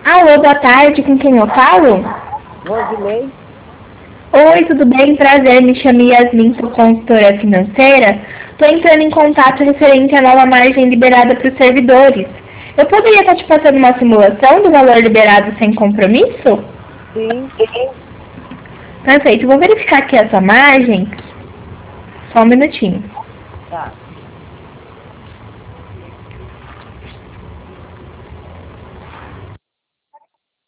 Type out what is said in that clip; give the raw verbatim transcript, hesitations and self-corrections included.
Alô, boa tarde, com quem eu falo? Rosilei? Oi, tudo bem? Prazer, me chamo Yasmin, sou consultora financeira. Estou entrando em contato referente à nova margem liberada para os servidores. Eu poderia estar te passando uma simulação do valor liberado sem compromisso? Sim. Perfeito, vou verificar aqui essa margem. Só um minutinho. Tá.